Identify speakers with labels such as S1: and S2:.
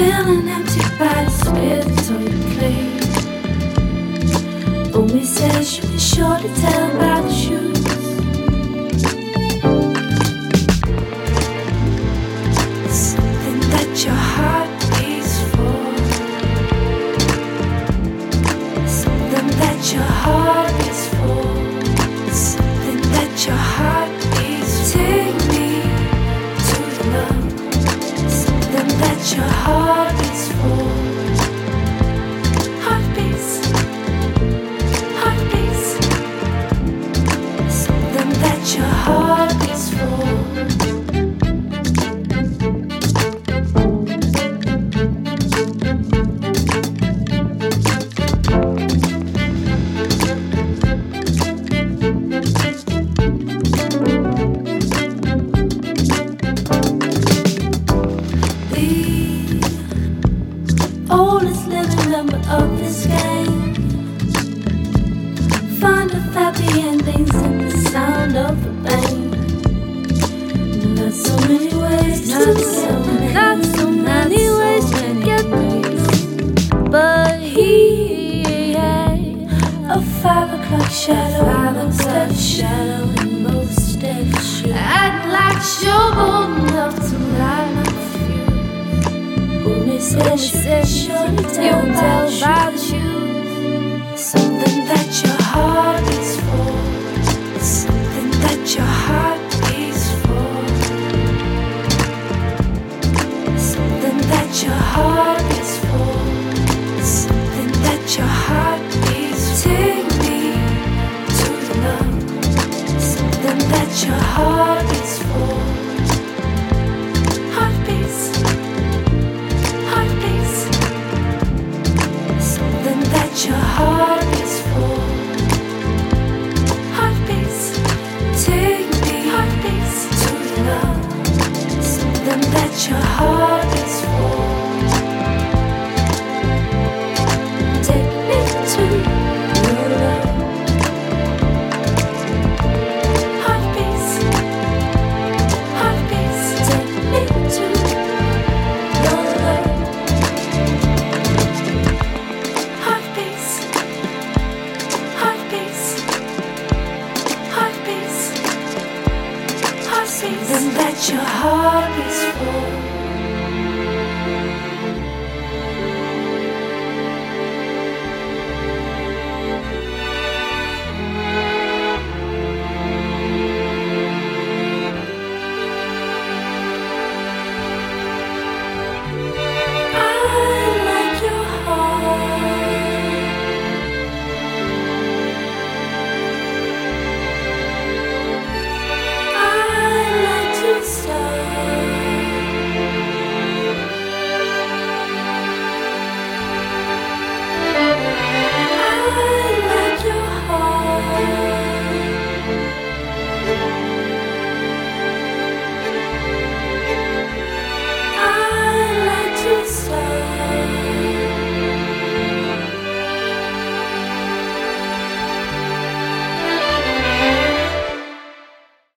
S1: Feeling empty by the spirits or your plate. Umi says you can surely tell by the shoes. Something that your heart beats for. Something that your heart beats for. Something that your heart beats. Take me to the love. Something that your heart beats for. Heartbeats, heartbeats. Something that your heart beats for. Oldest living member of this game. Find the happy endings in the sound of the bang. Not so many ways to get peace. But he, a 5 o'clock shadow, shadow in most steps. Act like you're bold enough to light my fuse. Umi says surely tell by the shoes. Something that your heart beats for. Something that your heart beats for. Something that your heart beats for. Something that your heart beats. Take me to the love. Something that your heart beats.